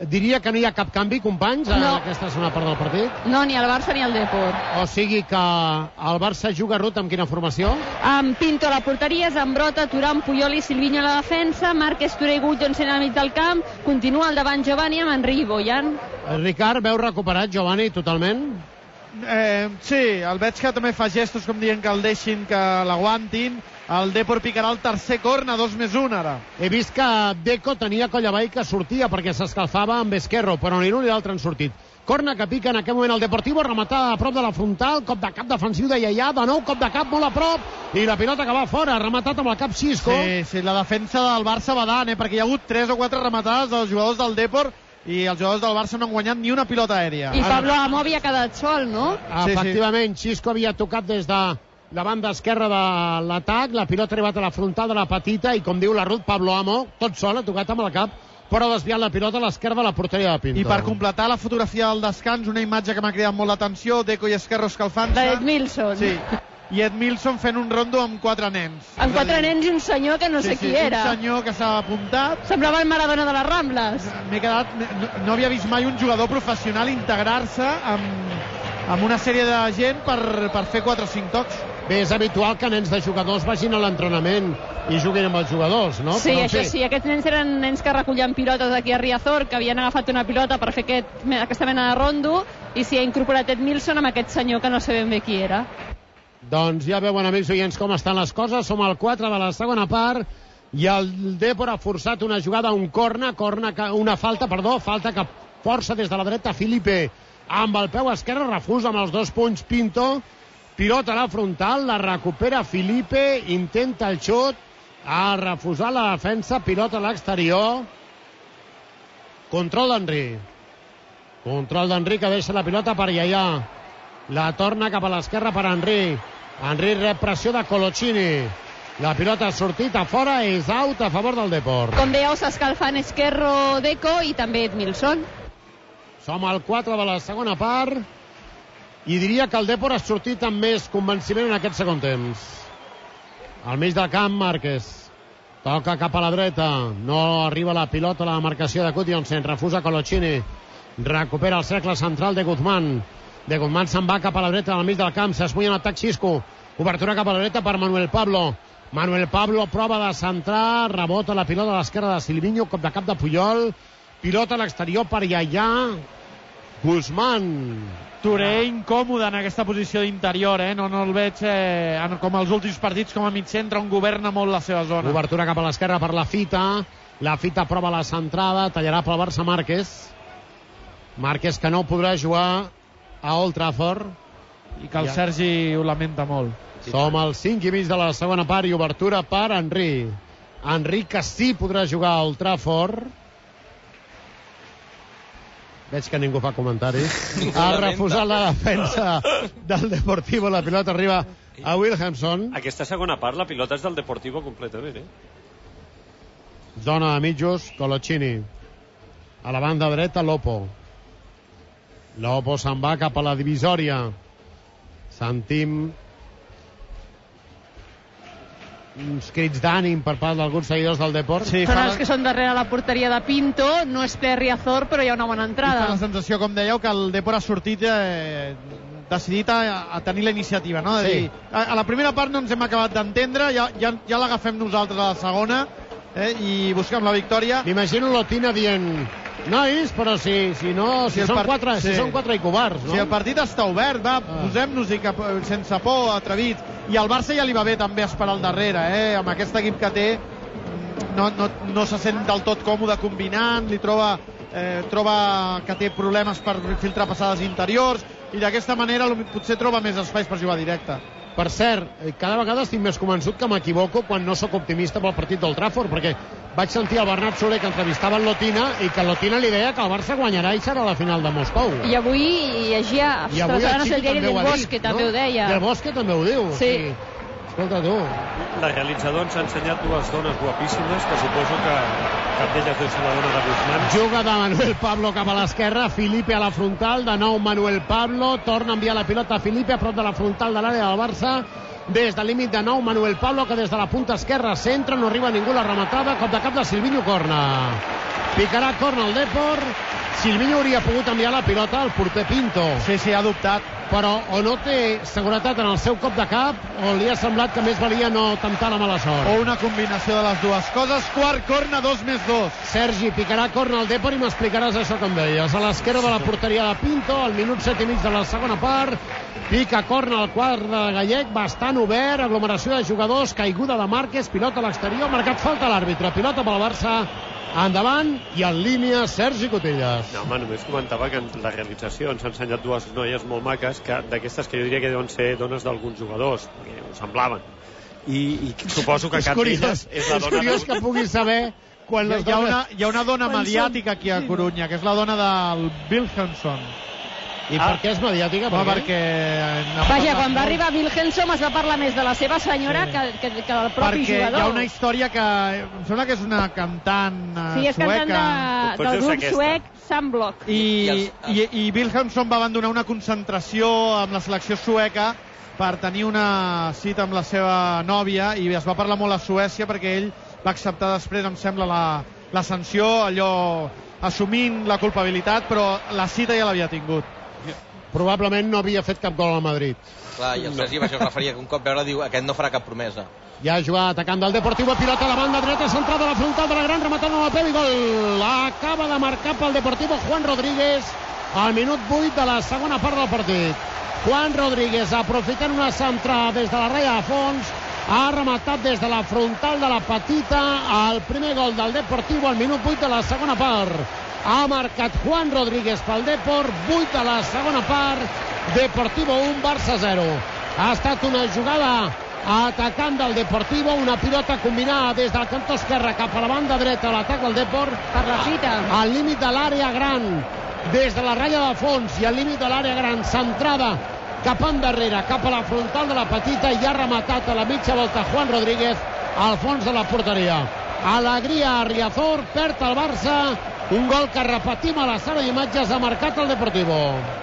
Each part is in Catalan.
Diria que no hi ha cap canvi, companys, en aquesta segona part del partit. No, ni el Barça ni el Depor. O sigui que el Barça juga, Ruth, amb quina formació? Amb Pinto a la porteria, Zambrota, Turán, Puyol i Silvinho a la defensa, Márquez, Touré i Gudjohnsen al mig del camp, continua al davant Giovanni amb Henry i Bojan. Ricard, veus recuperat Giovanni totalment? Sí, el veig que també fa gestos com dient que el deixin, que l'aguantin. El Depor picarà el tercer corna, 2+1 ara. He vist que Deco tenia coll avall que sortia perquè s'escalfava amb Esquerro, però ni l'un ni l'altre han sortit. Corna que pica en aquest moment el Deportivo, rematada a prop de la frontal, cop de cap defensiu de Yaya, de nou cop de cap molt a prop, i la pilota que va fora, rematat amb el cap Xisco. Sí, la defensa del Barça va dant, perquè hi ha hagut 3 o 4 rematades dels jugadors del Depor, i els jugadors del Barça no han guanyat ni una pilota aèria. I Pablo Amo havia quedat sol, no? Efectivament, Xisco havia tocat des de la banda esquerra de l'atac, la pilota ha arribat a la frontal de la petita, i com diu la Ruth, Pablo Amo, tot sol, ha tocat amb el cap, però ha desviat la pilota a l'esquerra de la porteria de Pinto. I per completar la fotografia del descans, una imatge que m'ha cridat molt l'atenció, Deco i Esquerro escalfant-se. De Edmilson. Sí. I Edmilson fent un rondo amb 4 nens. Amb 4 nens i un senyor que no sé qui era. Un senyor que s'ha apuntat. Semblava el Maradona de les Rambles. No havia vist mai un jugador professional integrar-se amb una sèrie de gent per fer 4 o 5 tocs. Bé, és habitual que nens de jugadors vagin a l'entrenament i juguin amb els jugadors, no? Sí, però això sí, aquests nens eren nens que recollien pilotes aquí a Riazor, que havien agafat una pilota per fer aquesta mena de rondo, i s'hi ha incorporat Edmilson amb aquest senyor que no sabem bé qui era. Doncs ja veuen, amics oients, com estan les coses. Som al 4 de la segona part i el Depor ha forçat una jugada, un una falta que força des de la dreta Filipe amb el peu esquerre, refusa amb els 2 punys Pinto, pilota a la frontal, la recupera Filipe, intenta el xut, ha refusat la defensa, pilota a l'exterior, control d'Henry que deixa la pilota per Yaya, la torna cap a l'esquerra per Henry rep pressió de Coloccini, la pilota ha sortit a fora, és out a favor del Depor. Com veieu, s'escalfant Esquerro, Deco i també Edmilson. Som al 4 de la segona part i diria que el Depor ha sortit amb més convenciment en aquest segon temps. Al mig del camp, Márquez toca cap a la dreta, no arriba la pilota a la marcació de Gudjohnsen, refusa Coloccini, recupera el cercle central de Guzmán se'n va cap a la dreta al mig del camp, s'esmulla en atac Xisco, obertura cap a la dreta per Manuel Pablo prova de centrar, rebota la pilota a l'esquerra de Silvinho, cop de cap de Puyol, pilota a l'exterior per Yaya, Guzmán. Touré incòmode en aquesta posició d'interior, no el veig com els últims partits com a mig centre, on governa molt la seva zona. Obertura cap a l'esquerra per la Fita prova la centrada, tallarà pel Barça Márquez que no podrà jugar a Old Trafford. I que el Sergi ho lamenta molt. Som al 5 i mig de la segona part i obertura per Henry que sí podrà jugar a Old Trafford. Veig que ningú fa comentaris. Ha refusat la defensa del Deportivo. La pilota arriba a Wilhelmsson. Aquesta segona part, la pilota és del Deportivo completament, Zona de mitjos, Coloccini. A la banda dreta, Lopo se'n va cap a la divisòria. Sentim uns crits d'ànim per part d'alguns seguidors del Depor. Sí, són els que són darrere la porteria de Pinto, no és ple Riazor, però hi ha una bona entrada. I fa la sensació, com dèieu, que el Depor ha sortit decidit a tenir la iniciativa, no? Sí. A la primera part no ens hem acabat d'entendre, ja l'agafem nosaltres a la segona, i busquem la victòria. M'imagino Lotina dient: nois, però si són quatre i covards, no? Si el partit està obert, posem-nos-hi sense por, atrevits. I al Barça ja li va bé també esperar al darrere, amb aquest equip que té no se sent del tot còmode combinant, troba que té problemes per filtrar passades interiors, i d'aquesta manera potser troba més espais per jugar directe. Per cert, cada vegada estic més convençut que m'equivoco quan no sóc optimista pel partit del Trafford, perquè vaig sentir el Bernat Soler que entrevistava en Lotina i que Lotina li deia que el Barça guanyarà i serà a la final de Moscou. I avui llegia, el diari del Bosque també ho deia. I el Bosque també ho diu. Sí. Escolta tu. El realitzador ens ha ensenyat dues dones guapíssimes que suposo que cap d'elles deu ser la dona de Guzmán. Juga de Manuel Pablo cap a l'esquerra, Filipe a la frontal, de nou Manuel Pablo, torna a enviar la pilota a Filipe a prop de la frontal de l'àrea del Barça, des del límit de nou Manuel Pablo, que des de la punta esquerra centra, no arriba ningú la rematada, cop de cap de Silvinho, corna. Picarà corna el Depor, Silvinho hauria pogut enviar la pilota al porter Pinto. Sí, ha dubtat. Però o no té seguretat en el seu cop de cap o li ha semblat que més valia no temptar la mala sort. O una combinació de les dues coses. Quart corna, 2+2. Sergi, picarà corna al Depor i m'explicaràs això que em deies. A l'esquerra de la porteria de Pinto, al minut 7 i mig de la segona part. Pica corna al quart de Gallec, bastant obert, aglomeració de jugadors, caiguda de Márquez, pilota a l'exterior, marcat falta l'àrbitre, pilota pel Barça, endavant i en línia Sergi Cotillas. No, home, només comentava que en la realització ens ha ensenyat dues noies molt maques, d'aquestes que jo diria que deuen ser dones d'alguns jugadors, perquè ho semblaven. I suposo que cap d'elles és la dona... És curiós que puguis saber quan les dones... Hi ha una dona mediàtica aquí a Corunya, que és la dona del Wilhelmsson. I per què és mediàtica? Perquè... Vaja, quan va arribar Wilhelmsson es va parlar més de la seva senyora que del propi jugador. Perquè hi ha una història que... Em sembla que és una cantant sueca. Sí, és cantant del grup suec Sandblock. I Wilhelmsson va abandonar una concentració amb la selecció sueca per tenir una cita amb la seva nòvia i es va parlar molt a Suècia perquè ell va acceptar després, em sembla, la sanció, allò assumint la culpabilitat, però la cita ja l'havia tingut. Probablement no havia fet cap gol al Madrid. Clar, i el Sergi va referia que un cop veure diu aquest no farà cap promesa. Ja ha jugat atacant del Deportivo, pilota a la banda dreta, centrada a la frontal de la gran, rematant a la peu i gol. Acaba de marcar pel Deportivo Juan Rodríguez al minut 8 de la segona part del partit. Juan Rodríguez, aprofitant una centrada des de la ratlla de fons, ha rematat des de la frontal de la petita el primer gol del Deportivo al minut 8 de la segona part. Ha marcat Juan Rodríguez pel Depor, 8 de la segona part, Deportivo 1, Barça 0. Ha estat una jugada atacant del Deportivo, una pilota combinada des del cantó esquerre cap a la banda dreta a l'atac del Depor, per la fita, al límit de l'àrea gran, des de la ratlla de fons i al límit de l'àrea gran, centrada cap endarrere, cap a la frontal de la petita, i ha rematat a la mitja volta Juan Rodríguez al fons de la porteria. Alegria a Riazor, perd el Barça, un gol que repetim a la sala d'imatges, ha marcat el Deportivo.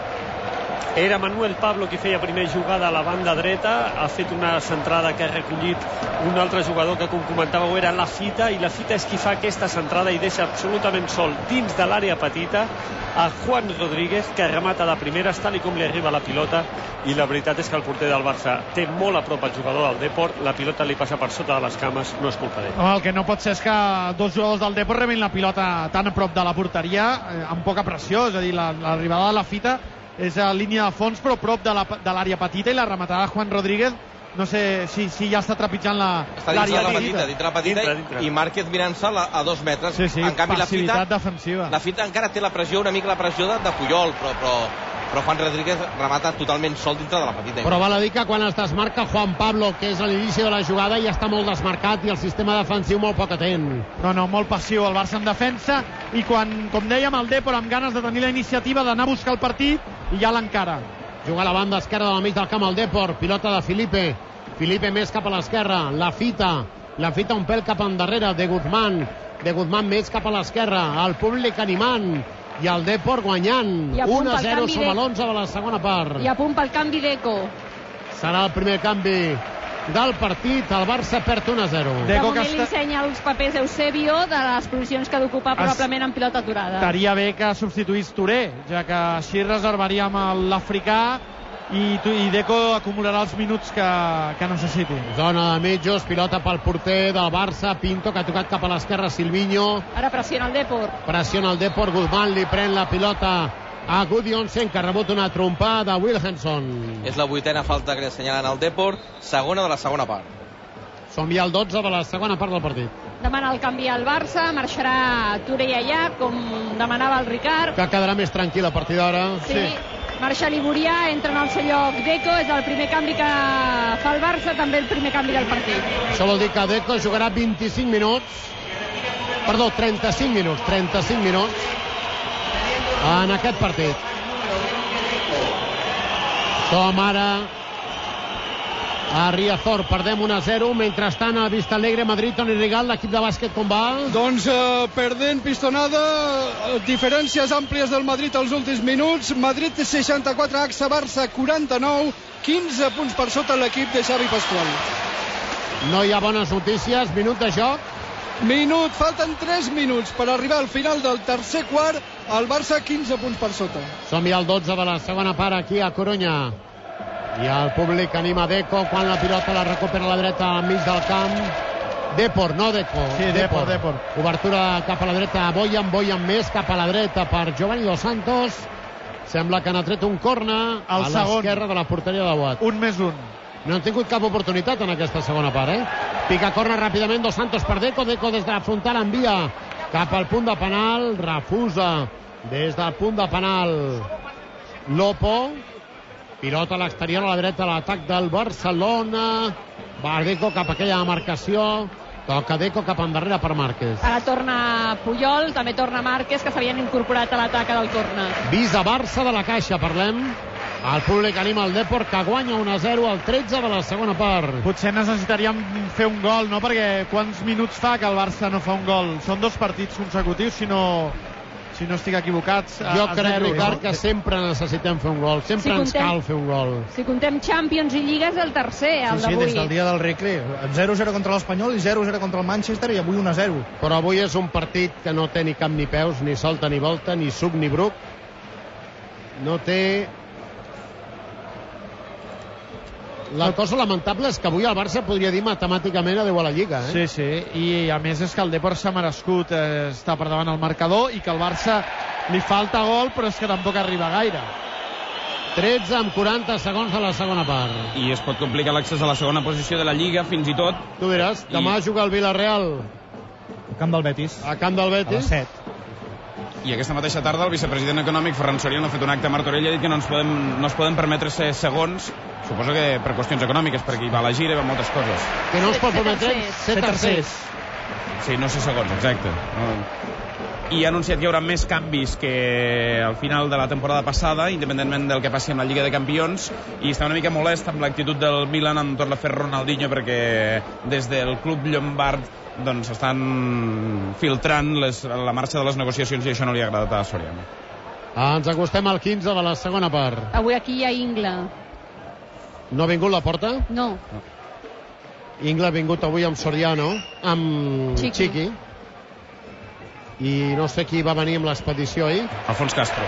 Era Manuel Pablo qui feia primer jugada a la banda dreta, ha fet una centrada que ha recollit un altre jugador que, com comentàveu, era la Fita, i la Fita és qui fa aquesta centrada i deixa absolutament sol dins de l'àrea petita a Juan Rodríguez, que remata de primeres tal i com li arriba la pilota, i la veritat és que el porter del Barça té molt a prop el jugador del Depor, la pilota li passa per sota de les cames, no és culpa d'ell. El que no pot ser és que dos jugadors del Depor rebin la pilota tan a prop de la porteria amb poca pressió, és a dir, l'arribada de la Fita és a línia de fons però prop de l'àrea petita, i la rematada de Juan Rodríguez no sé si ja està trepitjant l'àrea petita. Dintre la petita. I Márquez mirant-se a 2 metres. Sí, en canvi passivitat defensiva. La Fita encara té la pressió, una mica la pressió de Puyol, però Juan Rodríguez remata totalment sol dintre de la petita. Però val a dir que quan es desmarca Juan Pablo, que és a l'inici de la jugada, ja està molt desmarcat i el sistema defensiu molt poc atent. No, molt passiu el Barça en defensa, i quan, com dèiem, el Depor amb ganes de tenir la iniciativa d'anar a buscar el partit, i ja l'encara. Juga a la banda esquerra del mig del camp el Depor, pilota de Filipe més cap a l'esquerra, la Fita un pèl cap endarrere, de Guzmán més cap a l'esquerra, el públic animant, i el Depor guanyant 1-0 sobre l'11 de la segona part. I a punt pel canvi d'Eco. Serà el primer canvi del partit, el Barça perd 1-0. De moment li ensenya els papers Eusebio de les posicions que ha d'ocupar probablement en pilota aturada. Estaria bé que substituís Touré, ja que així reservaríem l'africà i Deco acumularà els minuts que necessiti. Zona de mitjos, pilota pel porter del Barça, Pinto, que ha tocat cap a l'esquerra, Silvinho. Ara pressiona el Depor. Pressiona el Depor, Guzmán li pren la pilota a Gudjonsen, que ha rebut una trompada de Wilhelmsson. És la 8a falta que li assenyalen al Depor, segona de la segona part. Som ja al 12 de la segona part del partit. Demana el canvi al Barça, marxarà Touré allà, com demanava el Ricard. Que quedarà més tranquil a partir d'ara. Sí. Marxa Liburià, entra en el seu lloc Deco, és el primer canvi que fa el Barça, també el primer canvi del partit. Això vol dir que Deco jugarà 35 minuts en aquest partit. Som ara a Riazor, perdem 1-0. Mentrestant a Vista Alegre, Madrid, Toni Rigal, l'equip de bàsquet com va? Doncs perdent pistonada, diferències àmplies del Madrid als últims minuts. Madrid 64, AXA Barça 49, 15 punts per sota l'equip de Xavi Pascual. No hi ha bones notícies, minut de joc. Falten 3 minuts per arribar al final del tercer quart. el Barça 15 punts per sota. Som-hi al 12 de la segona part aquí a Corunya. I el públic anima Deco quan la pilota la recupera a la dreta al mig del camp. Depor, no Deco. Sí, Depor. Obertura cap a la dreta a Boyan més cap a la dreta per Giovanni Dos Santos. Sembla que n'ha tret un corner a l'esquerra de la porteria de Watt. 1+1. No han tingut cap oportunitat en aquesta segona part, Pica corner ràpidament Dos Santos per Deco. Deco des de la frontal envia cap al punt de penal. Refusa des del punt de penal Lopo. Pilota a l'exterior a la dreta, l'atac del Barcelona. Va Deco cap a aquella marcació. Toca Deco cap endarrere per Márquez. Ara torna Puyol, també torna Márquez, que s'havien incorporat a l'atac del corner. Visa Barça de la Caixa, parlem. El públic anima el Depor, que guanya 1-0 al 13 de la segona part. Potser necessitaríem fer un gol, no? Perquè quants minuts fa que el Barça no fa un gol? Són 2 partits consecutius, si no estic equivocat. Jo crec, Ricard, que sempre necessitem fer un gol. Sempre ens cal fer un gol. Si contem Champions i Lliga és el tercer, el d'avui. Sí, des del dia del Recre. 0-0 contra l'Espanyol i 0-0 contra el Manchester i avui 1-0. Però avui és un partit que no té ni cap ni peus, ni solta ni volta, ni suc ni bruc. No té... La cosa lamentable és que avui el Barça podria dir matemàticament adeu a la Lliga, Sí, i a més és que el Depor s'ha merescut estar per davant el marcador i que el Barça li falta gol, però és que tampoc arriba gaire. 13 amb 40 segons de la segona part. I es pot complicar l'accés a la segona posició de la Lliga, fins i tot. Tu diràs, demà juga el Villarreal Al camp del Betis. a camp del A les Betis. 7. I aquesta mateixa tarda el vicepresident econòmic Ferran Soriano ha fet un acte a Martorell i ha dit que no es poden permetre ser segons, suposo que per qüestions econòmiques, perquè hi va la gira i va moltes coses. Que no es pot permetre ser tercers. Sí, no ser segons, exacte. I ha anunciat que hi haurà més canvis que al final de la temporada passada, independentment del que passi amb la Lliga de Campions, i està una mica molest amb l'actitud del Milan amb tot l'afer Ronaldinho, perquè des del club llombard doncs estan filtrant la marxa de les negociacions i això no li ha agradat a Soriano. Ens acostem al 15 de la segona part. Avui aquí hi ha Ingla. No ha vingut la porta? No. Ingla ha vingut avui amb Soriano, amb Chiqui. I no sé qui va venir amb l'expedició ahir. Alfons Castro.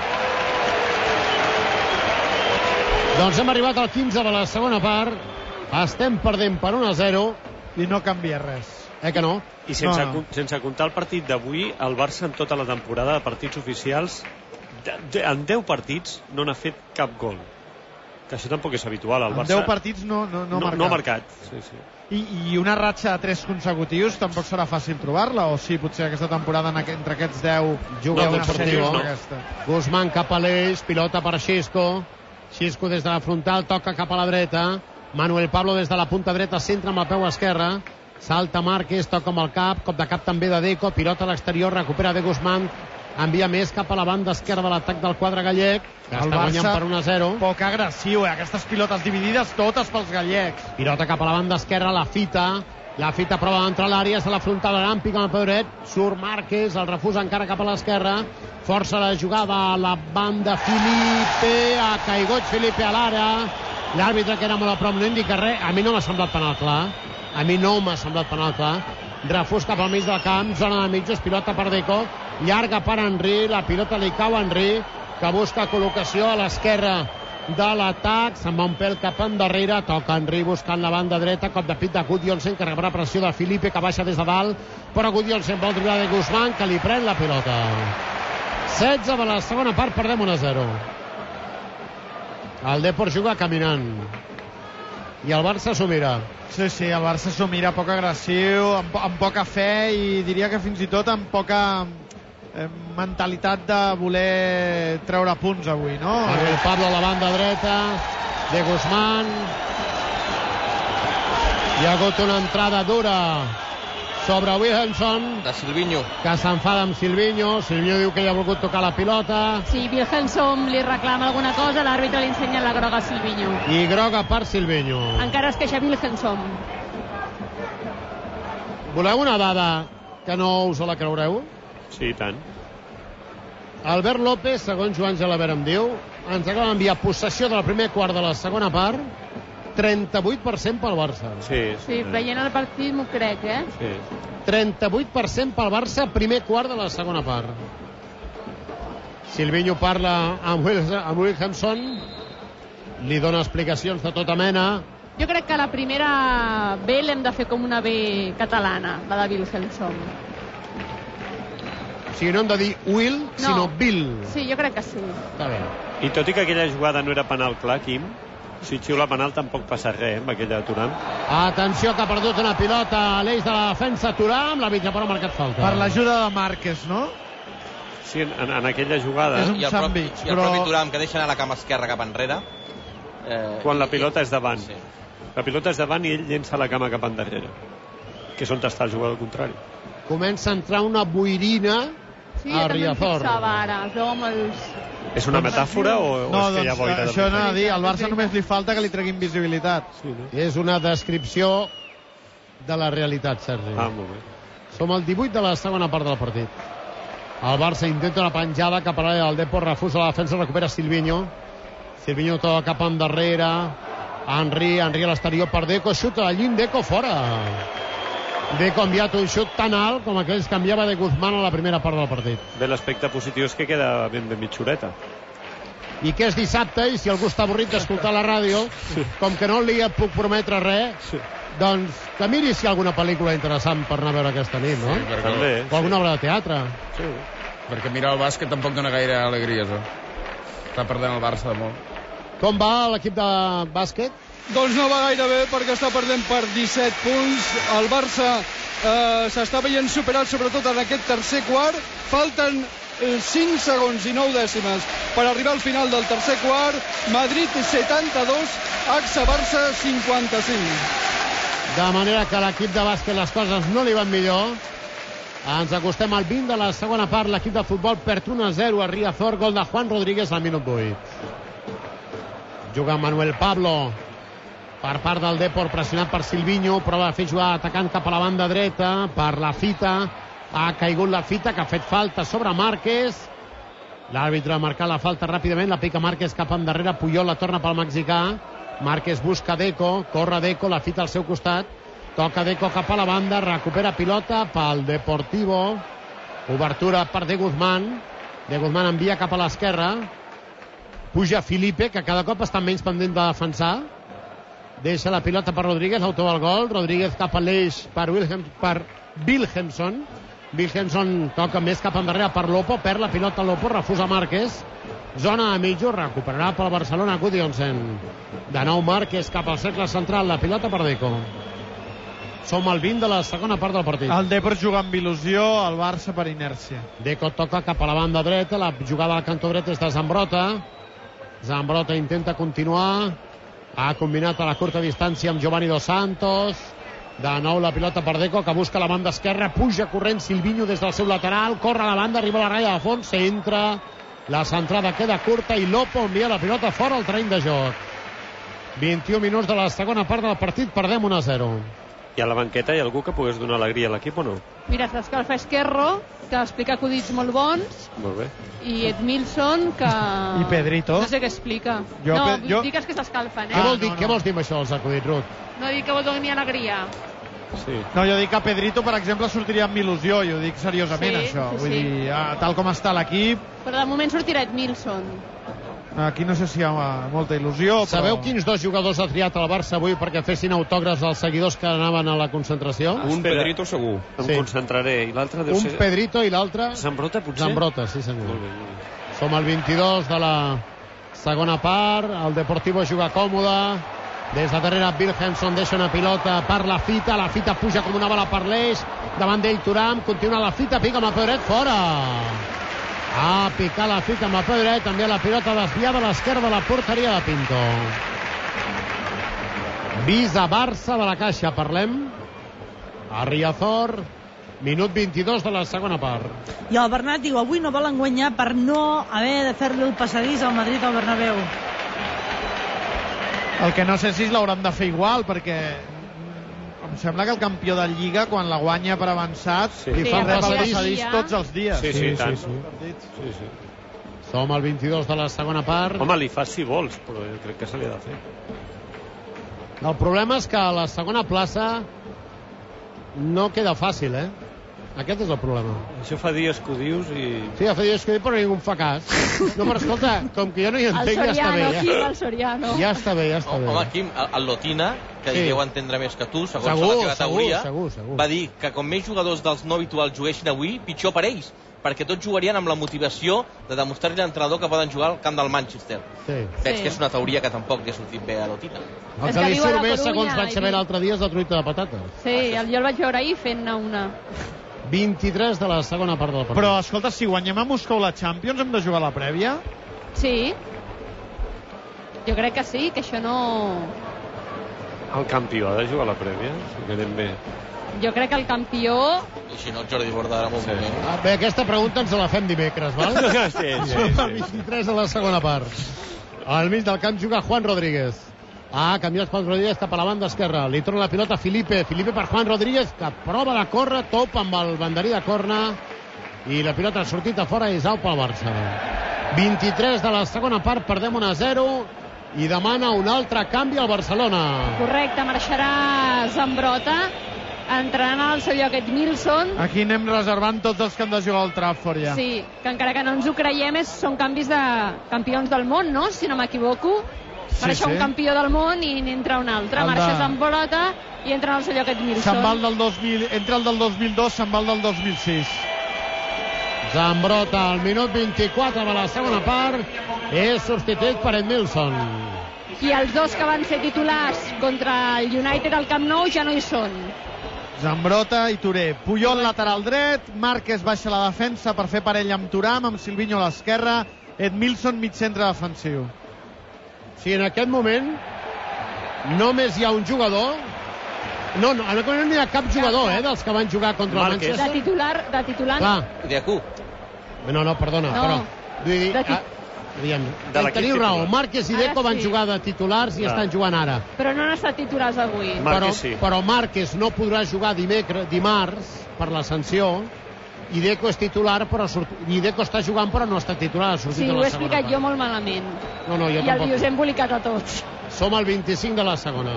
Doncs hem arribat al 15 de la segona part. Estem perdent per 1-0. I no canvia res. Que no? I sense comptar el partit d'avui, el Barça en tota la temporada de partits oficials, en 10 partits no n'ha fet cap gol. Que això tampoc és habitual. El Barça en 10 partits no ha marcat. Sí. I una ratxa de 3 consecutius tampoc serà fàcil trobar-la, o sí, potser aquesta temporada entre aquests 10 juga una sèrie no. Aquesta. Guzmán cap a l'eix, pilota per Xisco des de la frontal, toca cap a la dreta. Manuel Pablo des de la punta dreta, centra amb el peu esquerre, salta Márquez, toca amb el cap, cop de cap també de Deco, pilota a l'exterior, recupera de Guzmán, envia més cap a la banda esquerra de l'atac del quadre gallec, que el està guanyant per 1-0. Poc agressiu, aquestes pilotes dividides totes pels gallecs. Pilota cap a la banda esquerra, la fita prova d'entrar a l'àrea, és a la frontal, pica amb el peu dret, surt Márquez, el refusa encara cap a l'esquerra, força la jugada a la banda, Filipe, ha caigut Filipe a l'àrea, l'àrbitre que era molt a prop no indica res, a mi no m'ha semblat penal clar, refús cap al mig del camp, zona de mitjos, pilota per Deco, llarga per Henry, la pilota li cau a Henry, que busca col·locació a l'esquerra de l'atac, se'n va un pèl cap endarrere, toca Henry buscant la banda dreta, cop de pit de Gudjonsen, que rebrà pressió de Filipe, que baixa des de dalt, però Gudjonsen vol driblar de Guzmán, que li pren la pilota. 16 de la segona part, perdem 1-0. El Depor juga caminant i el Barça s'ho mira. Sí, el Barça s'ho mira, poc agressiu, amb poca fe i diria que fins i tot amb poca mentalitat de voler treure punts avui, no? El Pablo a la banda dreta de Guzmán, hi ha hagut una entrada dura sobre Wilhelmsson de Silvinho, que s'enfada amb Silvinho diu que ell ha volgut tocar la pilota. Sí, Wilhelmsson li reclama alguna cosa, l'àrbitre li ensenya la groga a Silvinho. I groga per Silvinho. Encara es queixa Wilhelmsson. Voleu una dada que no us la creureu? Sí, i tant. Albert López, segons Joan Gelabert em diu, ens acaba d'enviar possessió del primer quart de la segona part, 38% pel Barça. Sí, veient el partit m'ho crec, Sí. 38% pel Barça, primer quart de la segona part. Silvinho parla amb Wilhelmsson, li dona explicacions de tota mena. Jo crec que la primera B l'hem de fer com una B catalana, la de Wilhelmsson. O sigui, no hem de dir Will, sinó Bill. Sí, jo crec que sí. Està bé. I tot i que aquella jugada no era penal clar, Quim, si xiula penal tampoc passa res, amb aquella de Thuram. Atenció, que ha perdut una pilota a l'eix de la defensa Thuram, l'àrbitre però ha marcat falta. Per l'ajuda de Márquez, no? Sí, en aquella jugada. És un I el sandwich, propi però... Thuram, que deixa anar la cama esquerra cap enrere. Quan la pilota és davant. Sí. La pilota és davant i ell llença la cama cap endarrere, que és on està el jugador contrari. Comença a entrar una boirina a Riazor. Ara, es veu amb els... És una metàfora o No, és que hi ha boira? això no a dir, al Barça només li falta que li treguin visibilitat. Sí, no? És una descripció de la realitat, Sergi. Ah, molt bé. Som al 18 de la segona part del partit. El Barça intenta una penjada cap a l'àrea del Depor, refusa la defensa, recupera Silvinho. Silvinho toca cap endarrere. Henry a l'exterior per Deco, xuta de lluny, Deco fora. Deco ha enviat un xut tan alt com aquells que enviava de Guzmán a la primera part del partit. Bé, l'aspecte positiu és que queda ben mitjoreta. I que és dissabte, i si algú està avorrit d'escoltar la ràdio, com que no li puc prometre res, doncs que miri si hi ha alguna pel·lícula interessant per anar a veure aquesta nit, no? Sí, També. O alguna obra de teatre. Sí. perquè mirar el bàsquet tampoc dona gaire alegries. Està perdent el Barça de molt. Com va l'equip de bàsquet? Doncs no va gaire bé perquè està perdent per 17 punts. El Barça s'està veient superat sobretot en aquest tercer quart. Falten 5 segons i 9 dècimes per arribar al final del tercer quart. Madrid 72, Axa Barça 55. De manera que a l'equip de bàsquet les coses no li van millor. Ens acostem al 20 de la segona part. L'equip de futbol perd 1-0 a Riazor. Gol de Juan Rodríguez al minut 8. Juga Manuel Pablo per part del Depor, pressionat per Silvinho, prova de fer jugar atacant cap a la banda dreta per la Fita. Ha caigut la Fita, que ha fet falta sobre Márquez. L'àrbitre ha marcat la falta ràpidament, la pica Márquez cap endarrere, Puyol la torna pel mexicà. Márquez busca Deco, corre Deco, la Fita al seu costat, toca Deco cap a la banda, recupera pilota pel Deportivo. Obertura per De Guzmán. De Guzmán envia cap a l'esquerra, puja Felipe, que cada cop està menys pendent de defensar. Deixa la pilota per Rodríguez, l'autor del gol. Rodríguez cap a l'eix per Wilhelmsson. Wilhelmsson toca més cap endarrere per Lopo, perd la pilota Lopo, refusa Márquez. Zona a mitjo, recuperarà pel Barcelona Gudjonsen. De nou Márquez cap al cercle central, la pilota per Deco. Som al 20 de la segona part del partit. El Depor juga amb il·lusió, el Barça per inèrcia. Deco toca cap a la banda dreta, la jugada al cantó dret és de Zambrota. Zambrota intenta continuar, ha combinat a la curta distància amb Giovanni Dos Santos. De nou la pilota per Deco, que busca la banda esquerra, puja corrent Silvinho des del seu lateral, corre a la banda, arriba a la ratlla de fons, s'entra, la centrada queda curta i Lopo envia la pilota fora al terreny de joc. 21 minuts de la segona part del partit, perdem 1-0. I a la banqueta hi ha algú que pogués donar alegria a l'equip o no? Mira, s'escalfa Esquerro, que explica acudits molt bons, Molt bé. i Edmilson, que... I Pedrito. No sé què explica. Jo- no, jo- dic que s'escalfen, Què vol dir, no, no. què vols dir amb això, els acudits, Ruth? No dic que vol tenir alegria. Sí. No, jo dic que Pedrito, per exemple, sortiria amb il·lusió, i ho dic seriosament, Sí, això. sí, Vull sí. dir, tal com està l'equip, Però de moment sortirà Edmilson. aquí no sé si hi ha molta il·lusió, però... Sabeu quins dos jugadors ha triat el Barça avui perquè fessin autògrafs als seguidors que anaven a la concentració? Un Espera. Pedrito segur. Em Sí. concentraré. I l'altre deu Un ser... Pedrito i l'altre Zambrota, potser? Zambrota, sí senyor. Molt bé, molt bé. Som al 22 de la segona part. El Deportivo juga còmode. Des de darrere Wilhelmsson deixa una pilota per la Fita. La Fita puja com una bala per l'eix. Davant d'ell Thuram. Continua la Fita. Pica amb el peu dret. Fora. Ha picat la Fita amb el peu dret. També la pilota desviada a l'esquerra de la porteria de Pinto. Visa Barça de la Caixa. Parlem. A Riazor. Minut 22 de la segona part. I el Bernat diu, avui no volen guanyar per no haver de fer-li el passadís al Madrid al Bernabéu. El que no sé si l'hauran de fer igual, perquè em sembla que el campió de Lliga, quan la guanya per avançat, Sí. li fa Sí, rep el sí. passadís tots els dies. Sí, sí, tant. sí. Sí, sí. Som al 22 de la segona part. Home, li fas si vols, però jo crec que se li ha de fer. El problema és que a la segona plaça no queda fàcil, Aquest és el problema. Això fa dies que ho dius i... Sí, fa dies que ho dius, però ningú em fa cas. No, però escolta, com que jo no hi entenc, ja està bé. Quim, el Soriano. Ja està bé, ja està bé. Home, Quim, el Lotina, que deu entendre més que tu, segons la teva teoria, segur. va dir que com més jugadors dels no habituals juguessin avui, pitjor per ells, perquè tots jugarien amb la motivació de demostrar-li a l'entrenador que poden jugar al camp del Manchester. Veig que és una teoria que tampoc li ha sortit bé a Lotina. El que li surt bé, segons vaig saber l'altre dia, és la truita de patates. Sí, jo el vaig veure ahir fent-ne una. 23 de la segona part del partit. Però, escolta, si guanyem a Moscou la Champions, hem de jugar la prèvia? Sí. Jo crec que sí, que això no... El campió ha de jugar la prèvia, si quedem bé. Jo crec que el campió... I si no, Jordi Borda ara molt bé. Bé, aquesta pregunta ens la fem dimecres, val? Sí. El 23 de la segona part. Al mig del camp juga Juan Rodríguez. Canviat Juan Rodríguez cap a la banda esquerra. Li torna la pilota a Felipe per Juan Rodríguez, que prova de córrer, top amb el banderí de corna, i la pilota ha sortit a fora i és out pel Barça. 23 de la segona part, perdem 1-0 i demana un altre canvi al Barcelona. Correcte, marxarà Zambrota, entrant al seu lloc Edmilson. Aquí anem reservant tots els que han de jugar al Trafford ja. Sí, que encara que no ens ho creiem, són canvis de campions del món, no? Si no m'equivoco. Marxa un campió del món i n'entra un altre. Marxa Zambrota i entra al seu lloc Edmilson. Se'n va el del 2000, entra el del 2002, se'n va el del 2006. Zambrota, al minut 24 de la segona part, és substituït per Edmilson. I els dos que van ser titulars contra el United al Camp Nou ja no hi són. Zambrota i Touré. Puyol lateral dret, Márquez baixa la defensa per fer parella amb Thuram, amb Silvinho a l'esquerra, Edmilson mig centre defensiu. Si en aquest moment només hi ha un jugador, no, en aquest moment no hi ha cap jugador dels que van jugar contra el Manchester. De titular. Clar. Diacu. No, perdona, però vull dir, teniu raó, Márquez i Deco van jugar de titulars i estan jugant ara. Però no han estat titulars avui. Però Márquez no podrà jugar dimarts per la sanció, i Deco és titular, i Deco està jugant però no està titular. Sí, ho he explicat jo molt malament. No, jo tampoc. I us he embolicat a tots. Som al 25 de la segona.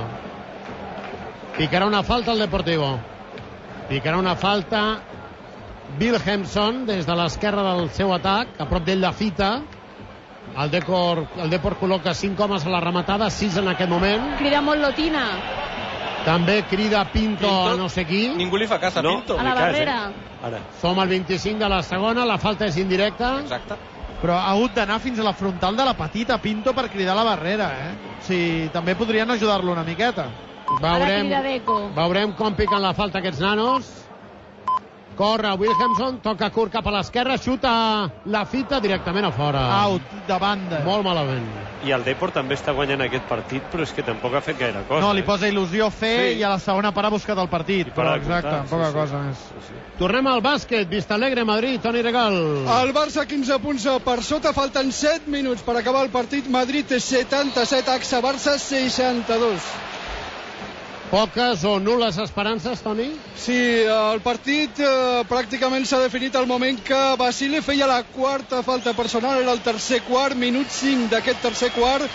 Picarà una falta al Deportivo. Picarà una falta Wilhelmsson des de l'esquerra del seu atac, a prop d'ell la fita. El Depor col·loca 5 homes a la rematada, 6 en aquest moment. Crida molt Lotina. També crida Pinto a no sé qui. Ningú li fa cas a Pinto. A la barrera. Som al 25 de la segona, la falta és indirecta. Exacte. Però ha hagut d'anar fins a la frontal de la petita Pinto per cridar la barrera, Sí, també podrien ajudar-lo una miqueta. Veurem com piquen la falta aquests nanos. Corre Wilhelmsson, toca curt cap a l'esquerra, xuta la fita directament a fora. Out, de banda. Molt malament. I el Depor també està guanyant aquest partit, però és que tampoc ha fet gaire cosa. No, li posa il·lusió fer i a la segona part ha buscat el partit. Però exacte, poca cosa més. Tornem al bàsquet, Vistalegre, Madrid, Toni Regal. El Barça 15 punts per sota, falten 7 minuts per acabar el partit. Madrid 77, Axa Barça 62. Poques o nul·les esperances, Toni? Sí, el partit pràcticament s'ha definit al moment que Basile feia la quarta falta personal, era el tercer quart, minut 5 d'aquest tercer quart,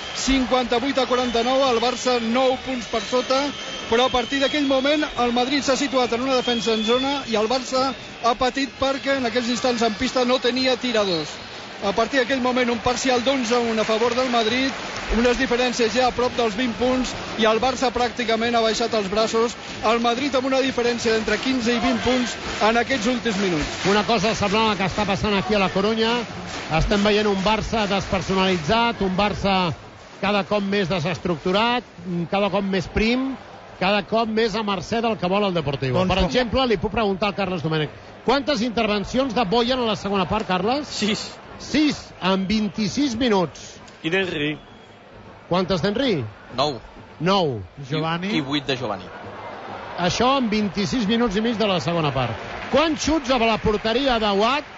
58-49, el Barça 9 punts per sota, però a partir d'aquell moment el Madrid s'ha situat en una defensa en zona i el Barça ha patit perquè en aquells instants en pista no tenia tiradors. A partir d'aquell moment un parcial d'11-1 a favor del Madrid, unes diferències ja a prop dels 20 punts i el Barça pràcticament ha baixat els braços. El Madrid amb una diferència d'entre 15 i 20 punts en aquests últims minuts. Una cosa semblant a que està passant aquí a la Corunya. Estem veient un Barça despersonalitzat, un Barça cada cop més desestructurat, cada cop més prim, cada cop més a mercè del que vol el Deportivo. Per exemple, li puc preguntar al Carles Domènech, quantes intervencions de Boyan a la segona part, Carles? 6 en 26 minuts. I d'Henry? Quantes d'Henry? 9. Giovanni. I 8 de Giovanni. Això en 26 minuts i mig de la segona part. Quants xuts a la porteria de Watt?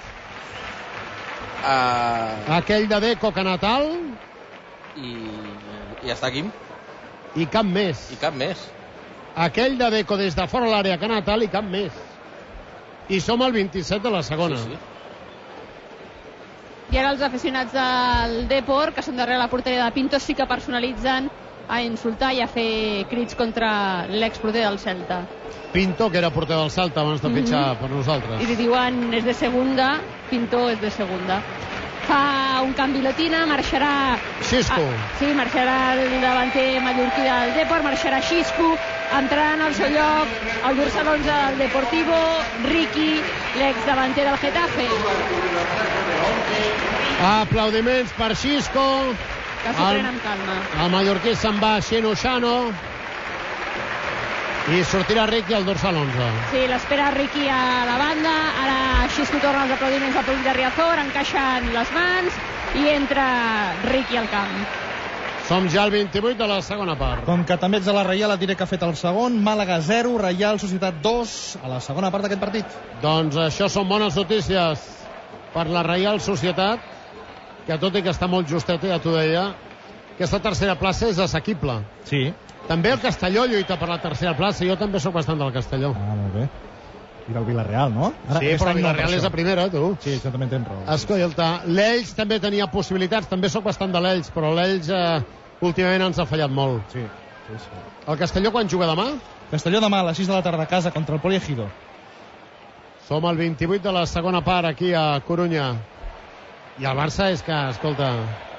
Aquell de Deco Canatal? I ja està aquí. I cap més. Aquell de Deco des de fora l'àrea Canatal i cap més. I som al 27 de la segona. Sí. I ara els aficionats del Depor, que són darrere la porteria de Pinto, sí que personalitzen a insultar i a fer crits contra l'exporter del Celta. Pinto, que era porter del Celta abans de fitxar per nosaltres. I li diuen és de segunda, Pinto és de segunda. Fa un canvi Lotina, marxarà Xisco. Sí, marxarà el davanter mallorquí del Depor, marxarà Xisco, entrarà en el seu lloc el dorsal 11 del Deportivo, Riqui, l'exdavanter del Getafe. Aplaudiments per Xisco. Que s'ho pren amb calma. El mallorquí se'n va a Xeno i sortirà Riqui al dorsal 11. Sí, l'espera Riqui a la banda, ara Xisco torna els aplaudiments del públic de Riazor, encaixen les mans i entra Riqui al camp. Som ja al 28 de la segona part. Com que també ets a la Reial, et diré que ha fet el segon. Màlaga 0, Reial Societat 2 a la segona part d'aquest partit. Doncs això són bones notícies per la Reial Societat, que tot i que està molt justeta, ja t'ho deia, aquesta tercera plaça és assequible. Sí. També el Castelló lluita per la tercera plaça. Jo també sóc bastant del Castelló. Molt bé. I del Villarreal, no? Sí, però el Villarreal és a primera, tu. Sí, això també tens raó. Escolta, l'Ells també tenia possibilitats. També sóc bastant de l'Ells, però l'Ells últimament ens ha fallat molt. Sí. El Castelló quan juga demà? Castelló demà a les 6 de la tarda a casa contra el Poliegido. Som al 28 de la segona part aquí a Corunya. I el Barça és que, escolta...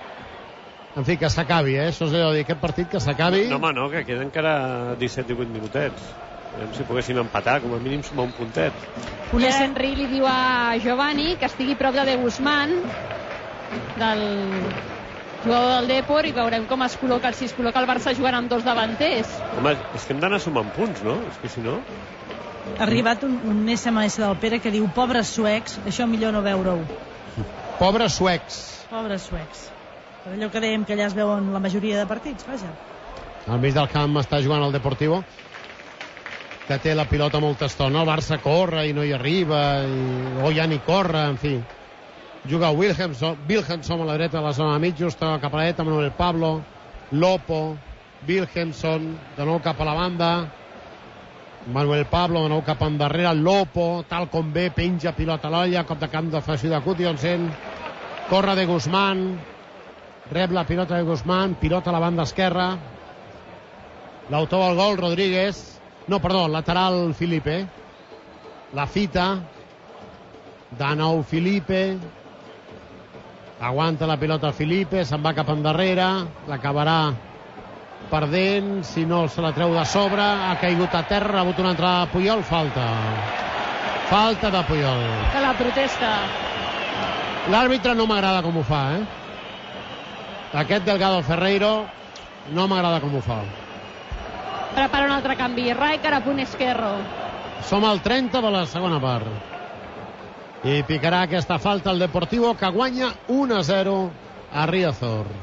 En fi, que s'acabi, Això és allò de dir, aquest partit que s'acabi... No, home, no, que queden encara 17-18 minutets. Si poguéssim empatar, com a mínim sumar un puntet. Funes Henry li diu a Giovanni que estigui prop de Guzmán, del jugador del Depor, i veurem com es col·loca, si es col·loca el Barça jugant amb dos davanters. Home, és que hem d'anar sumant punts, no? És que si no... Ha arribat un SMS del Pere que diu pobres suecs, això millor no veure-ho. Pobres suecs. Pobres suecs. Per allò que dèiem que allà es veuen la majoria de partits, vaja. Al mig del camp està jugant el Deportivo, que té la pilota molta estona. El Barça corre i no hi arriba, o ja ni corre, en fi. Juga Wilhelmsson a la dreta de la zona de mig, just cap a la dreta, Manuel Pablo, Lopo, Wilhelmsson, de nou cap a la banda, Manuel Pablo, de nou cap endarrere, Lopo, tal com ve, penja pilota a l'olla, cop de camp de Faixó de Gudjonsen, corre de Guzmán, rep la pilota de Guzmán, pilota a la banda esquerra, l'autor del gol, Rodríguez, no, perdó, lateral Felipe, la fita, de nou Felipe, aguanta la pilota Felipe, se'n va cap endarrere, l'acabarà perdent, si no se la treu de sobre, ha caigut a terra, ha rebut una entrada de Puyol, falta de Puyol. Que la protesta. L'àrbitre no m'agrada com ho fa, Aquest Delgado Ferreiro no m'agrada com ho fa. Prepara un altre canvi. Rijkaard a punt esquerro. Som al 30 de la segona part. I picarà aquesta falta el Deportivo, que guanya 1-0 a Riazor.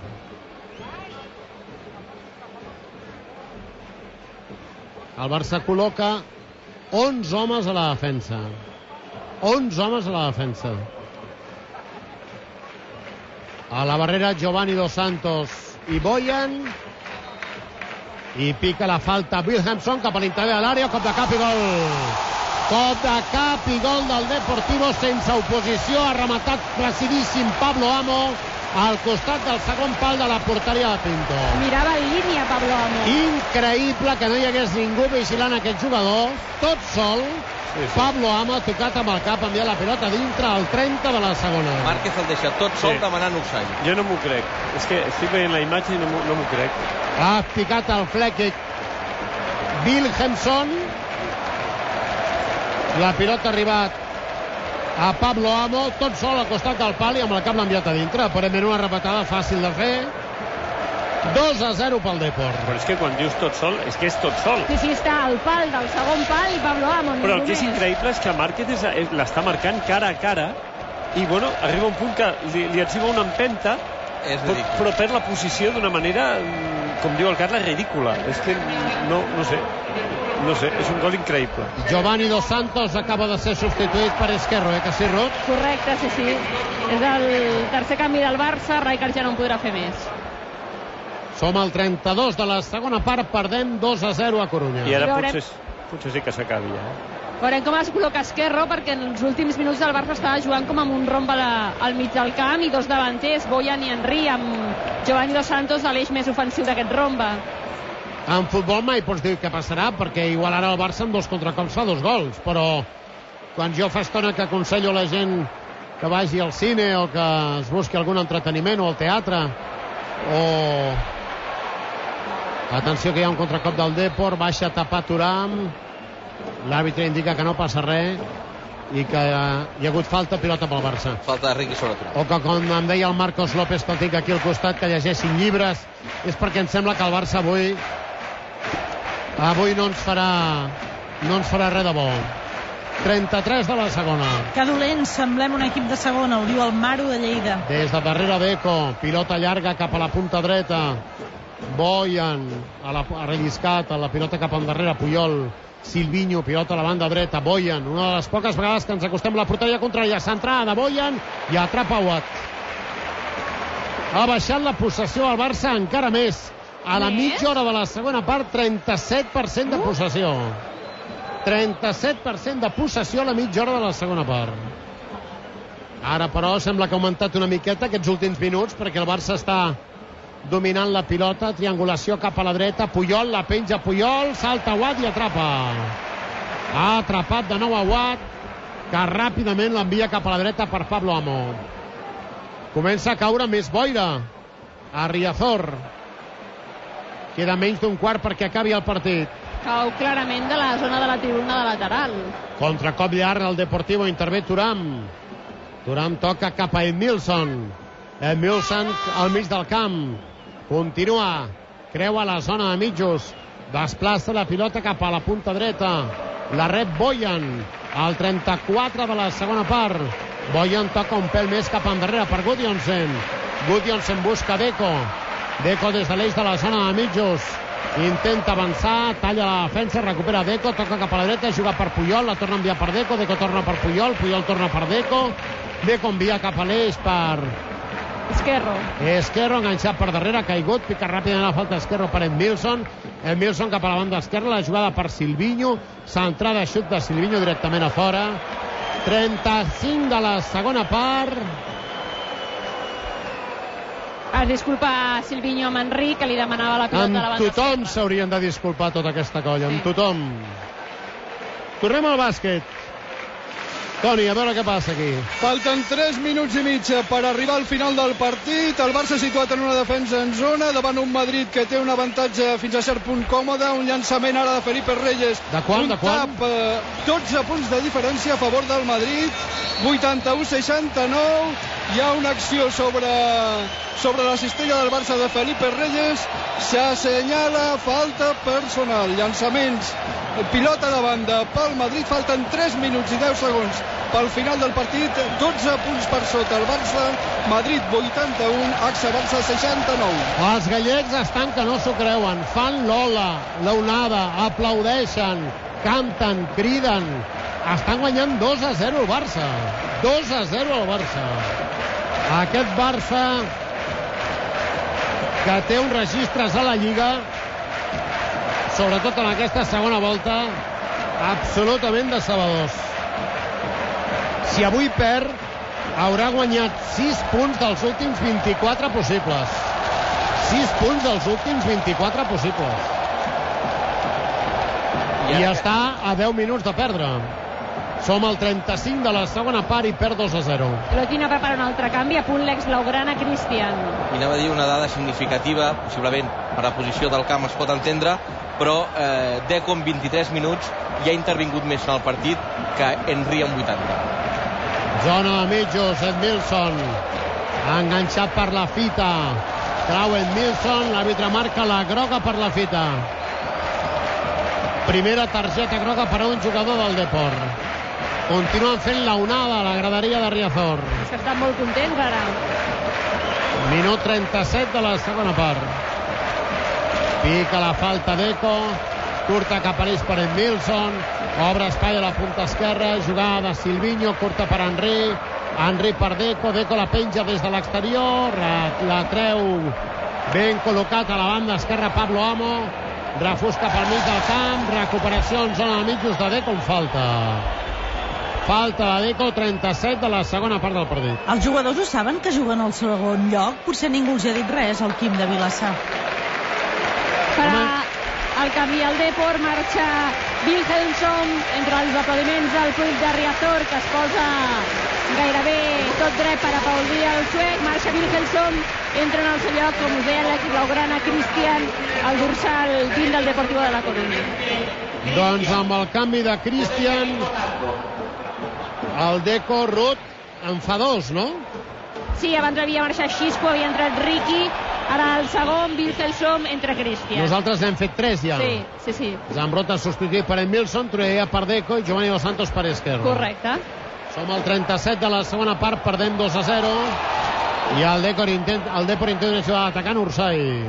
El Barça col·loca 11 homes a la defensa. 11 homes a la defensa. A la barrera Giovanni Dos Santos i Boyan, i pica la falta Wilhelmsson cap a l'interior de l'àrea, cop de cap i gol. Cop de cap i gol del Deportivo sense oposició, ha rematat placidíssim Pablo Amo al costat del segon pal de la porteria de Pinto. Mirava en línia Pablo Amo. Increïble que no hi hagués ningú vigilant aquest jugador, tot sol. Pablo Amo ha tocat amb el cap, enviat la pilota dintre al 30 de la segona. Márquez el deixa tot sol demanant offside. Jo no m'ho crec. És que estic veient la imatge i no m'ho crec. Ha picat el Fleckig Wilhelmsson. La pilota ha arribat a Pablo Amo, tot sol al costat del pal, i amb el cap l'ha enviat a dintre. Aparentment una repetada fàcil de fer. 2-0 pel Depor. Però és que quan dius tot sol, és que és tot sol. Sí, està al pal del segon pal i Pablo Amo. Però el que és increïble és que Márquez l'està marcant cara a cara i, bueno, arriba un punt que li etziva una empenta, però perd la posició d'una manera, com diu el Carles, ridícula. És que no sé, és un gol increïble. Giovanni Dos Santos acaba de ser substituït per Esquerro, que sí, Rut? Correcte, sí. És el tercer canvi del Barça, Rijkaard ja no en podrà fer més. Som al 32 de la segona part, perdem 2-0 a Corunya. I ara potser sí que s'acabi ja. Veurem com es col·loca Esquerro, perquè en els últims minuts el Barça estava jugant com amb un romb al mig del camp i dos davanters, Boyan i Henry, amb Giovanni Dos Santos a l'eix més ofensiu d'aquest rombe. En futbol mai pots dir què passarà, perquè igual ara el Barça amb 2 contracops fa 2 gols, però quan jo fa estona que aconsello a la gent que vagi al cine o que es busqui algun entreteniment o al teatre, o... Atenció que hi ha un contracop del Depor, baixa a tapar Thuram, l'àrbitre indica que no passa res i que hi ha hagut falta, pilota pel Barça. Falta de Riqui sobre Thuram. O que, com em deia el Marcos López, que el tinc aquí al costat, que llegeixin llibres, és perquè em sembla que el Barça avui no ens farà res de bo. 33 de la segona. Que dolents, semblem un equip de segona, ho diu el Maru de Lleida. Des de darrere Deco, pilota llarga cap a la punta dreta, Boyan ha relliscat la pilota cap endarrere, Puyol, Silvinho, pilota a la banda dreta, Boyan, una de les poques vegades que ens acostem a la porteria contrària, centrada de Boyan i atrapa Watt. Ha baixat la possessió al Barça encara més. A la mitja hora de la segona part, 37% de possessió. 37% de possessió a la mitja hora de la segona part. Ara, però, sembla que ha augmentat una miqueta aquests últims minuts, perquè el Barça està dominant la pilota, triangulació cap a la dreta, Puyol, la penja Puyol, salta Watt i atrapa. Ha atrapat de nou a Watt, que ràpidament l'envia cap a la dreta per Pablo Amo. Comença a caure més boira a Riazor. Queda menys d'un quart perquè acabi el partit. Cau clarament de la zona de la tribuna de lateral. Contracop llarg al Deportivo, intervé Thuram. Thuram toca cap a Edmilson. Edmilson al mig del camp. Continua, creua la zona de mitjos, desplaça la pilota cap a la punta dreta, la rep Boyan al 34 de la segona part. Boyan toca un pèl més cap endarrere per Gudjonsen. Gudjonsen busca Deco des de l'eix de la zona de mitjos, intenta avançar, talla la defensa, recupera Deco, toca cap a la dreta, juga per Puyol, la torna a enviar per Deco, Deco torna per Puyol, Puyol torna per Deco, Deco envia cap a l'eix per Esquerro, enganxat per darrere, caigut, pica ràpidament la falta Esquerro per Edmilson cap a la banda esquerra, la jugada per Silvinho, centrada, xut de Silvinho directament a fora. 35 de la segona part. Es disculpa Silvinho amb Henry, que li demanava la pilota a la banda esquerra. Amb tothom s'haurien de disculpar tota aquesta colla, amb tothom. Tornem al bàsquet. Toni, a veure què passa aquí. Falten 3 minuts i mig per arribar al final del partit. El Barça situat en una defensa en zona, davant un Madrid que té un avantatge fins a cert punt còmode. Un llançament ara de Felipe Reyes. De quant? 12 punts de diferència a favor del Madrid. 81-69. Hi ha una acció sobre la cistella del Barça de Felipe Reyes. S'assenyala falta personal. Llançaments, pilota de banda pel Madrid. Falten 3 minuts i 10 segons pel final del partit. 12 punts per sota el Barça. Madrid 81, Axa Barça 69. Els gallecs estan que no s'ho creuen. Fan l'ola, l'onada, aplaudeixen, canten, criden. Estan guanyant 2-0 el Barça. 2-0 el Barça. Aquest Barça que té uns registres a la Lliga, sobretot en aquesta segona volta, absolutament decebedors. Si avui perd, haurà guanyat 6 punts dels últims 24 possibles. 6 punts dels últims 24 possibles. I està a 10 minuts de perdre. Som al 35 de la segona part i perd 2-0. Lotina prepara un altre canvi, a punt l'ex-blaugrana Cristian. I anava a dir una dada significativa, possiblement per la posició del camp es pot entendre, però Deco en 23 minuts ja ha intervingut més en el partit que Henry en 80. Zona de mitjos, Edmilson enganxat per la fita, trau Edmilson, l'àrbitre marca la groga per la fita. Primera targeta groga per a un jugador del Depor. Continuen fent la onada a la graderia de Riazor. És que estan molt contents ara. Minut 37 de la segona part. Pica la falta Deco, curta cap a l'eix per Edmilson, obre espai a la punta esquerra, jugada de Silvinho, curta per Henry, Henry per Deco, Deco la penja des de l'exterior, la treu ben col·locat a la banda esquerra Pablo Amo, refús cap al mig del camp, recuperació en zona del mig just de Deco, falta de Deco, 37 de la segona part del partit. Els jugadors ho saben que juguen al segon lloc? Potser ningú els ha dit res al Quim de Vilassar. Farà el canvi al Depor, marxa Wilhelmsson entre els aplaudiments del públic de Riazor, que es posa gairebé tot dret per aplaudir el suec. Marxa Wilhelmsson, entra en el seu lloc, com us deia, l'equip blaugrana, Cristian, el dorsal 20 del Deportivo de la Coruña. Doncs amb el canvi de Cristian, el Deco, Ruth, en fa dos, no? Sí, abans havia marxat Xisco, havia entrat Ricky, ara el segon, Wilhelmsson, entra Cristian. Nosaltres n'hem fet tres ja. Sí. Zambrota substituït per Emilson, Truella per Deco i Giovanni Dos Santos per Esquerra. Correcte. Som al 37 de la segona part, perdem 2-0 i el Depor intenta una jugada atacant Ursay.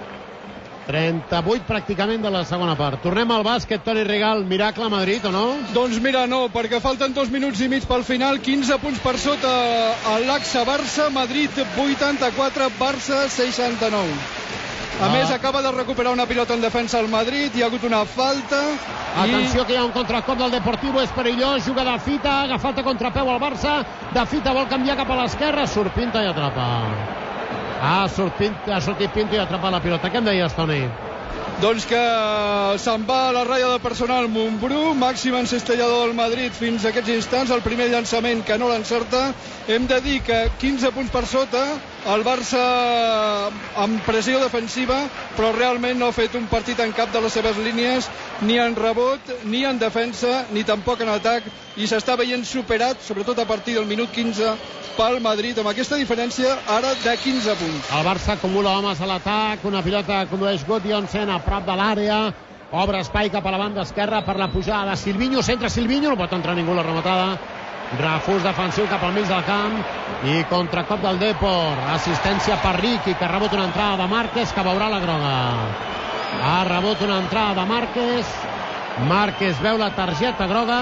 38 pràcticament de la segona part. Tornem al bàsquet, Toni Rigal, miracle a Madrid o no? Doncs mira, no, perquè falten 2 minuts i mig pel final, 15 punts per sota el Barça, Madrid 84, Barça 69. A més, acaba de recuperar una pilota en defensa al Madrid, hi ha hagut una falta. Atenció, que hi ha un contracop del Deportivo, és perillós, juga de Fita, agafa el contrapeu al Barça, de Fita vol canviar cap a l'esquerra, surt Pinto i atrapa. Ha sortit Pinto i ha atrapat la pilota. Què em deies, Toni? Doncs que se'n va a la ratlla de personal Montbrú, màxim encestollador del Madrid fins a aquests instants, el primer llançament que no l'encerta. Hem de dir que 15 punts per sota, el Barça amb pressió defensiva, però realment no ha fet un partit en cap de les seves línies, ni en rebot, ni en defensa, ni tampoc en atac, i s'està veient superat, sobretot a partir del minut 15, pel Madrid, amb aquesta diferència ara de 15 punts. El Barça acumula homes a l'atac, una pilota que condueix Gudjonsen a prop de l'àrea, obre espai cap a la banda esquerra per la pujada de Silvinho, centra Silvinho, no pot entrar ningú la rematada, refús defensiu cap al mig del camp i contracop del Depor, assistència per Ricky, que rebut una entrada de Márquez, que veurà la groga. Ha rebut una entrada de Márquez veu la targeta groga.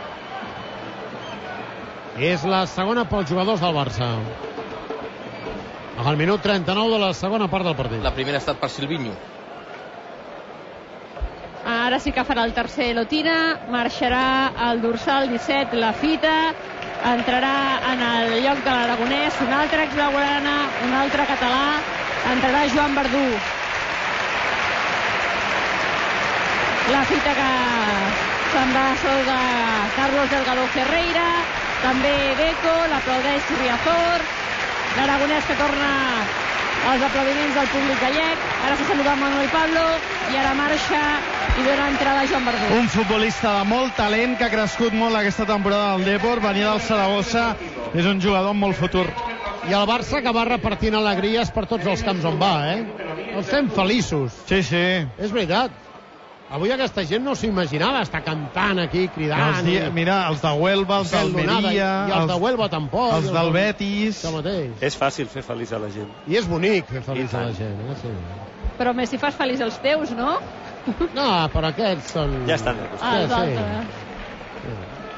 És la segona pels jugadors del Barça. Al minut 39 de la segona part del partit. La primera ha estat per Silvinho. Ara sí que farà el tercer Lotina, marxarà el dorsal 17, la Fita, entrarà en el lloc de l'Aragonès, un altre exblaugrana, un altre català, entrarà Joan Verdú. La Fita que se'n va sobre Carlos Delgado Ferreira, també Deco, l'aplaudeix Riazor, l'Aragonès que torna als aplaudiments del públic gallec, ara s'ha saludat Manuel Pablo i ara marxa i dona entrada a Joan Verdú. Un futbolista de molt talent que ha crescut molt aquesta temporada del Depor, venia del Saragossa, és un jugador amb molt futur. I el Barça que va repartint alegries per tots els camps on va, Els fem feliços. Sí. És veritat. Avui aquesta gent no s'ho imaginava, estar cantant aquí, cridant. Mira, els de Huelva, els d'Almeria... I els de Huelva tampoc. Els del Betis... És fàcil fer feliç a la gent. I és bonic fer feliç a la gent. Sí. Però més si fas feliç els teus, no? No, però aquests són... Ja estan acostumats. Sí.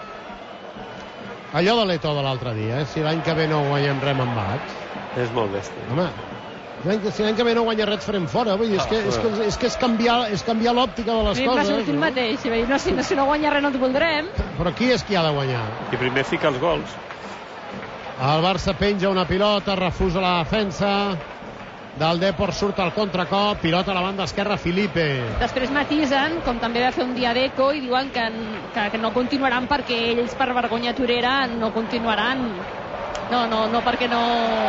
Allò de l'Eto de l'altre dia, si l'any que ve no guanyem res me'n vaig. És molt bèstia. Home, si l'any que ve no guanya res farem fora. Vull dir, és que és canviar l'òptica de les coses. Va sortir el mateix. Si no guanya res no et voldrem. Però qui és qui ha de guanyar? I primer fica els gols. El Barça penja una pilota, refusa la defensa del Depor, surt al contracop, pilota a la banda esquerra Felipe. Després matisen, com també va fer un dia Deco, i diuen que no continuaran perquè ells per vergonya torera no continuaran. No, perquè no...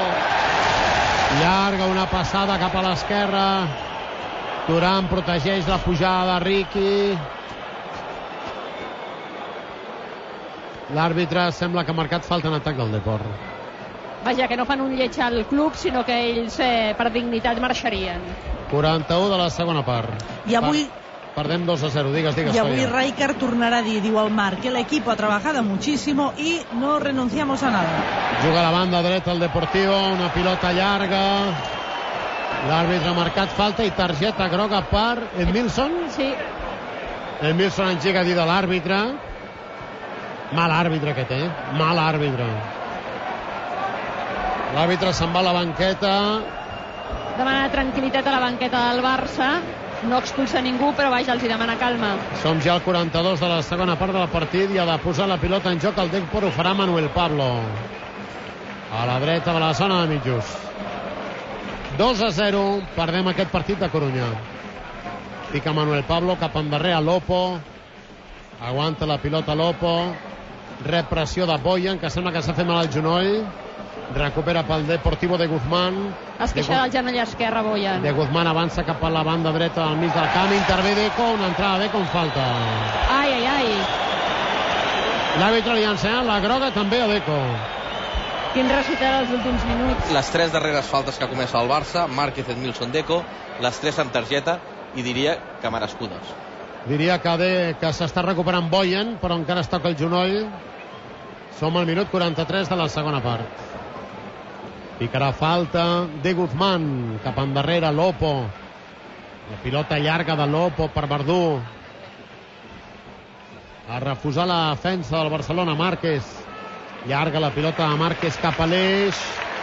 Llarga una passada cap a l'esquerra, Turan protegeix la pujada de Ricky. L'àrbitre sembla que ha marcat falta en atac del Depor. Vaja, que no fan un lleig al club, sinó que ells per dignitat marxarien. 41 de la segona part. I avui... Perdem 2-0, digues. Y avui Rijkaard tornará a dir, diu al Marc, que el equipo ha trabajado muchísimo y no renunciamos a nada. Juga a la banda dreta el Deportivo, una pilota llarga. L'àrbitre ha marcat falta i targeta groga per Emilson. Sí. Emilson engega a dir de l'àrbitre. Mal àrbitre que té, mal àrbitre. L'àrbitre se'n va a la banqueta. Demana tranquil·litat a la banqueta del Barça. no expulsa ningú, però vaja, els hi demana calma. Som ja al 42 de la segona part del partit i ha de posar la pilota en joc el Depor. Ho farà Manuel Pablo a la dreta de la zona de mitjos. 2-0, perdem aquest partit de Corunya. Pica Manuel Pablo cap endarrere Lopo, aguanta la pilota Lopo, rep pressió de Boyan, que sembla que s'ha fet mal al genoll, recupera pel Deportivo de Guzmán. Es queixa del genoll esquerre, Boyan. De Guzmán avança cap a la banda dreta del mig del camp, intervé Deco, una entrada de com falta. Ai, ai, ai. L'àrbitre li ha ensenyat la groga també a Deco. Quin recital als últims minuts. Les 3 darreres faltes que comença el Barça, Márquez, Edmilson, Deco, les 3 amb targeta, i diria que merescudes. Diria que s'està recuperant Boyan, però encara es toca el genoll. Som al minut 43 de la segona part. Picarà falta de Guzmán, cap endarrere Lopo. La pilota llarga de Lopo per Verdú. A refusar la defensa del Barcelona, Márquez. Llarga la pilota de Márquez cap a l'eix.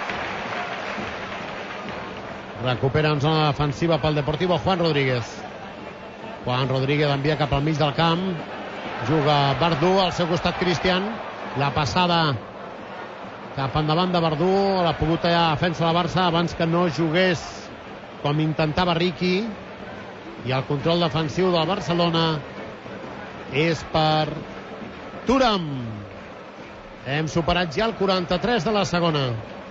Recupera en zona defensiva pel Deportivo Juan Rodríguez. Juan Rodríguez envia cap al mig del camp. Juga Verdú, al seu costat Cristian. La passada cap endavant de Verdú. L'ha pogut tallar la defensa de Barça abans que no jugués com intentava Riqui. I el control defensiu del Barcelona és per Thuram. Hem superat ja el 43 de la segona.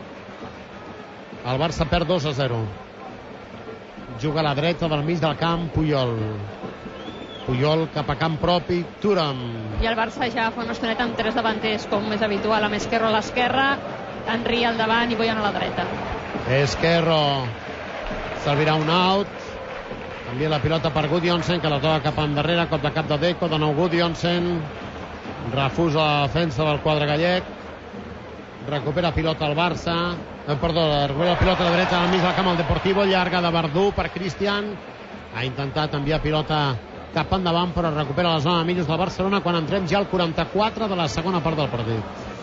El Barça perd 2-0. Juga a la dreta del mig del camp Puyol. Puyol cap a camp propi, Thuram. I el Barça ja fa una estoneta amb 3 davanters, com és habitual, amb Esquerro a l'esquerra, Henry al davant i Boyan a la dreta. Esquerro servirà un out. Canvia la pilota per Gudjonsen, que la toca cap endarrere, cop de cap de Deco, de nou Gudjonsen. Refusa la defensa del quadre gallec. Recupera pilota al Barça. Recupera la pilota a la dreta al mig del camp al Deportivo. Llarga de Verdú per Cristian. Ha intentat enviar pilota cap endavant, però recupera la zona de mitjos del Barcelona quan entrem ja al 44 de la segona part del partit.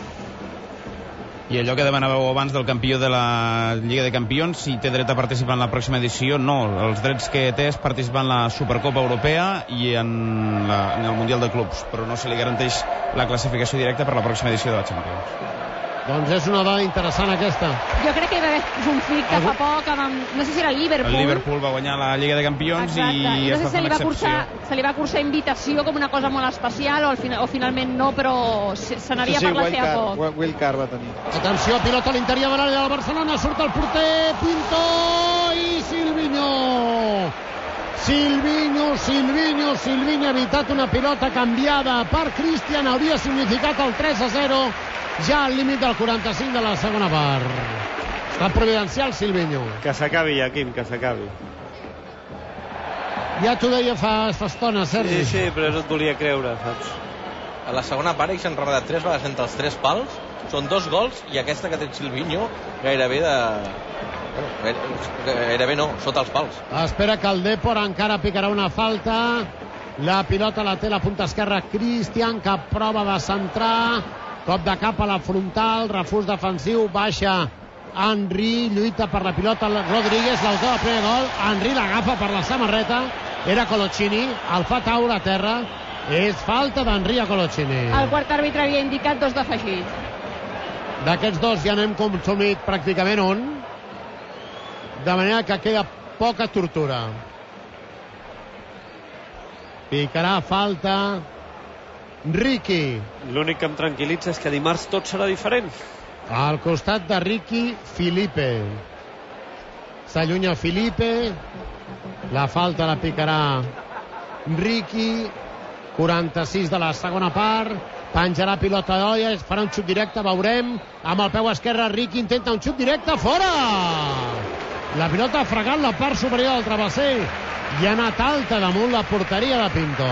I allò que demanàveu abans del campió de la Lliga de Campions, si té dret a participar en la pròxima edició, no. Els drets que té és participar en la Supercopa Europea i en el Mundial de Clubs, però no se li garanteix la classificació directa per la pròxima edició de la Champions. Doncs és una dada interessant aquesta. Jo crec que hi va haver conflicte fa poc amb, no sé si era el Liverpool. El Liverpool va guanyar la Lliga de Campions. Exacte. I no es sé va fer una excepció. Se li va cursar invitació com una cosa molt especial o finalment no, però se n'havia parlat feia poc. Wildcard va tenir. Atenció, pilota a l'interior de l'àrea del Barcelona, surt el porter Pinto i Silvinho ha evitat una pilota canviada per Cristian, hauria significat el 3-0 ja al límit del 45 de la segona part. Està providencial Silvinho. Que s'acabi ja, Quim, que s'acabi. Ja t'ho deia fa estona, Sergi. Sí, però no et volia creure, saps? A la segona part ells han rodat 3 vegades entre els 3 pals, són 2 gols, i aquesta que té Silvinho gairebé no, sota els pals. Espera que el Depor encara picarà una falta. La pilota la té la punta esquerra Cristian, que prova de centrar. Cop de cap a la frontal, refús defensiu, baixa Henry, lluita per la pilota Rodríguez, l'autor del primer gol. Henry l'agafa per la samarreta, era Coloccini, el fa caure a terra. És falta d'Henry a Coloccini. El quart àrbitre havia indicat 2 d'afegit. D'aquests 2 ja n'hem consumit pràcticament un, de manera que queda poca tortura. Picarà falta Riqui. L'únic que em tranquil·litza és que dimarts tot serà diferent. Al costat de Riqui, Filipe. S'allunya Filipe. La falta la picarà Riqui. 46 de la segona part. Penjarà pilota d'olla, farà un xut directe, veurem. Amb el peu esquerre, Riqui intenta un xut directe, fora! La pilota ha fregat la part superior del travesser i ha anat alta damunt la porteria de Pinto.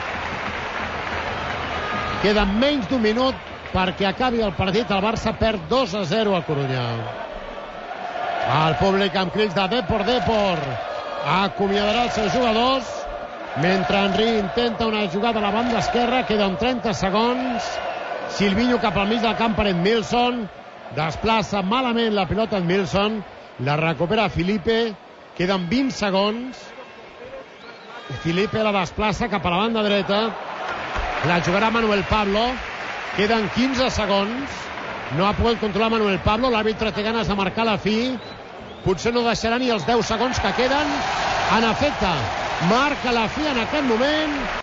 Queda menys d'un minut perquè acabi el partit. El Barça perd 2-0 a Corunya. El públic amb crits de Depor acomiadarà els seus jugadors mentre Henry intenta una jugada a la banda esquerra. Queden 30 segons. Silvinho cap al mig del camp per Edmilson, desplaça malament la pilota Edmilson, la recupera Filipe. Queden 20 segons. Filipe la desplaça cap a la banda dreta. La jugarà Manuel Pablo. Queden 15 segons. No ha pogut controlar Manuel Pablo. L'àrbitre té ganes de marcar la fi. Potser no deixarà ni els 10 segons que queden. En efecte, marca la fi en aquest moment.